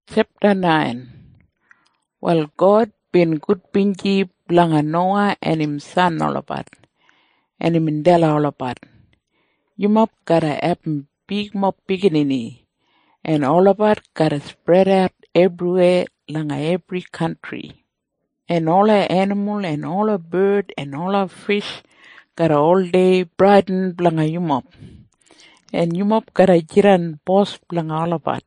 Chapter 9. Well, God been good pinji blanga Noah and him son olapat, and him indela olapat. You mop gotta happen big mop beginning, and olapat gotta spread out everywhere langa every country. And all a animal and all a bird and all a fish gotta all day brighten blanga you mop. And you mop gotta jiran boss blanga olapat.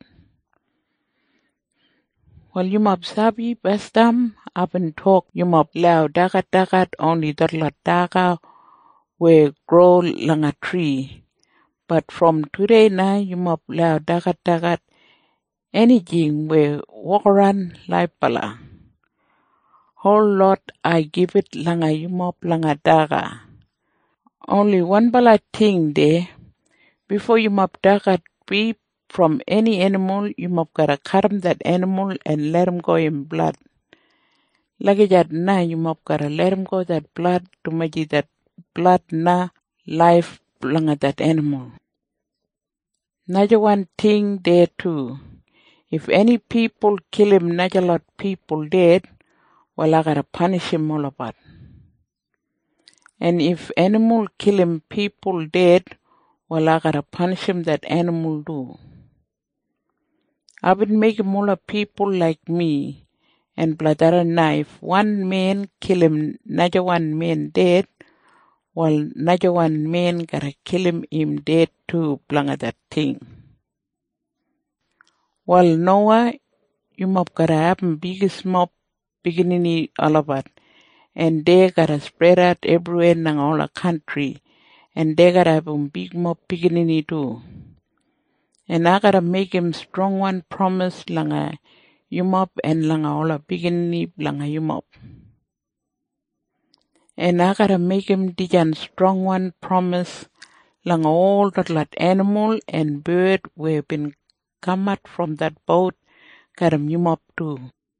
Well, you mop sabi bestam up and talk you mop lao dagat only that la daga we grow lang a tree. But from today now you mop lao dagat anything we walk around like pala. Whole lot I give it langa you mop langa daga. Only one bala thing there before you mop dagat be from any animal, you mop gotta cut that animal and let him go in blood. Lagi jad na you mop gotta let him go that blood to make that blood na life langa that animal. Naja one thing there too. If any people kill him, naja lot people dead, well I gotta punish him all about. And if animal kill him, people dead, well I gotta punish him that animal do. I would make him all people like me, and bladara knife. One man kill him, naja one man dead, well naja one man gotta kill him dead too, blanga that thing. Well Noah, you mop gotta happen biggest mop beginning all about, and they gotta spread out everywhere in all the country, and they gotta have big mop beginning too. And I gotta make him strong one promise langa you mop and langa all the beginning langa you mop. And I gotta make him dijan strong one promise langa all that animal and bird we been come out from that boat gotta you mop too.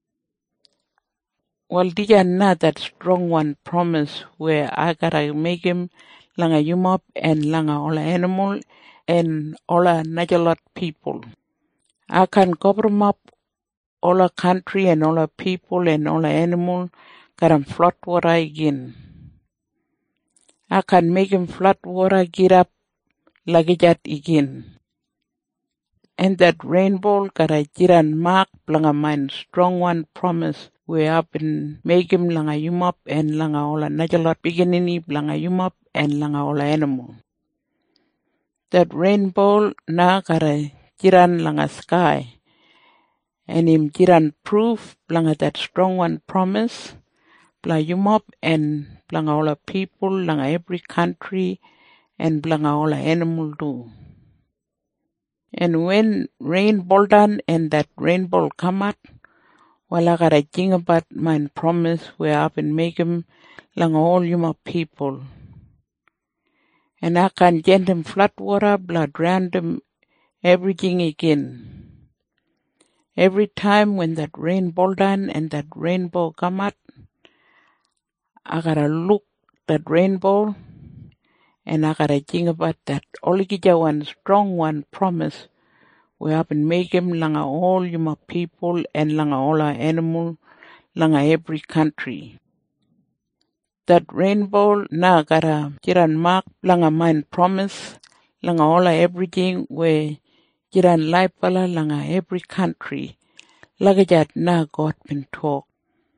Well, dijan na that strong one promise where I gotta make him langa you mop and langa all the animal and all the najalot people. I can cover him up all the country and all the people and all the animal gotta flood water again. I can make him flood water get up like that again. And that rainbow gotta jiran mark blanga mine strong one promise where I been make him langa you mop and langa all the najalot beginning blanga you mop and langa all the animal. That rainbow na gotta jiran langa sky. And him jiran proof blanga that strong one promise blanga you mop and blanga all the people blanga every country and blanga all the animal too. And when rainbow done and that rainbow come out, well I gotta think about my promise where I've been making langa all you my people. And I can get them flood water, blood drown them, everything again. Every time when that rainbow done and that rainbow come out, I gotta look that rainbow and I gotta think about that Oligija one strong one promise where I've been making langa all you my people and langa all our animal langa every country. That rainbow na gotta jiran mark langa mine promise langa all everything where jiran laipala langa every country. Lagajat na God been talk.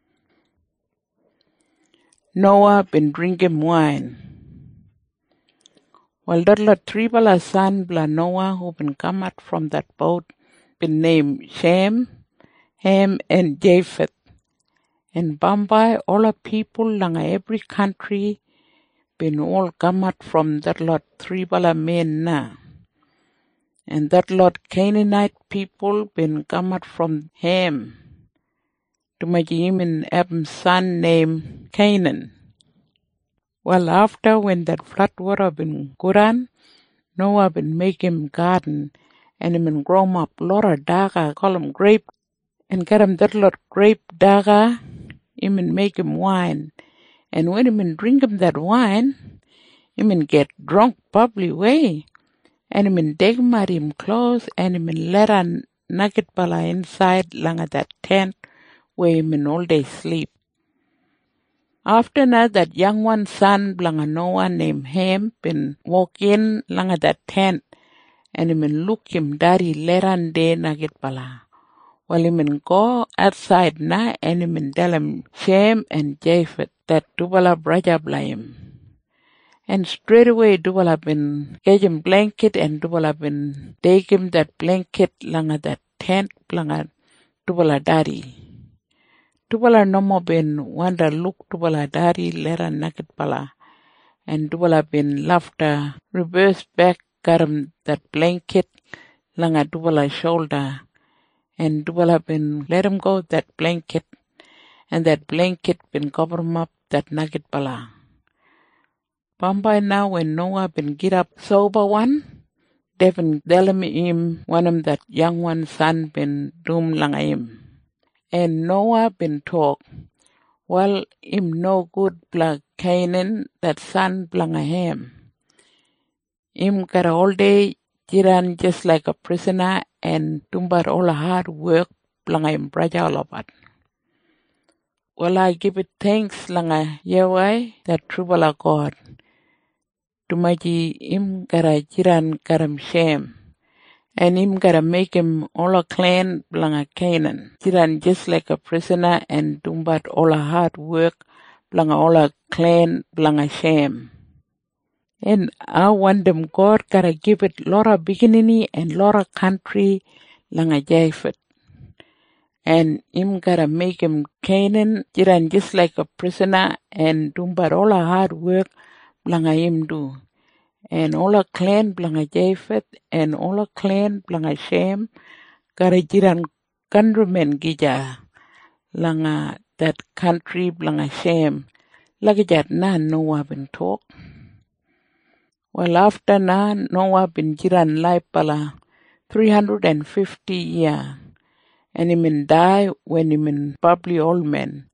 Noah been drinking wine. Well, that lot three bala son bla Noah who been come out from that boat been named Shem, Ham, and Japheth. And Bambai, all the people langa every country been all come out from that lot three bala men na. And that lot Canaanite people been come out from Ham to make him and Abram's son named Canaan. Well, after when that flood water been good on, Noah been make him garden and him been grow up lot of daga, call him grape, and get him that lot grape daga, him been make him wine. And when him been drink him that wine, him been get drunk probably way. And him been dig him at him clothes and him been let on nugget pala inside langa that tent where him all day sleep. After that young one son blanga Noah named Ham been walk in langa that tent and him look him daddy leran day nugget pala. Well, him go outside na and him tell him Shem and Japheth that Dubala brother blame. And straight away Dubala been get him blanket and Dubala been take him that blanket langa that tent langa Dubala daddy. Dubala no more been wonder look Dubala daddy lera nugget pala. And Dubala been laughter reverse back got him that blanket langa Dubala shoulder. And Dubala been let him go that blanket. And that blanket been cover him up that nugget pala. By now when Noah been get up sober one, they been telling him one of that young one son been doom langa him. And Noah been talk, well, him no good blag Canaan, that son blanga Ham. Him got all day jiran just like a prisoner and tumbat all the hard work blanga him brother all of it. Well, I give it thanks langa Yahweh, that true God. Tumaji him gara jiran karam Shem. And him gotta make him all a clan blanga Canaan. Jiran just like a prisoner and dumbat all a hard work blanga all a clan blanga Shem. And I want them God gotta give it lot of beginning and lot of country langa Japheth. And him gotta make him Canaan, jiran just like a prisoner and dumbat all a hard work blanga him do. And all a clan blanga Japheth and all a clan blanga Shem gotta jiran countrymen gija langa that country blanga Shem. Lagijat na Noah been talk. Well, after na Noah been jiran life pala 350 years. And him die when him probably old man.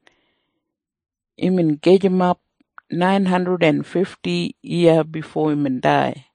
Him engage him up 950 years before him die.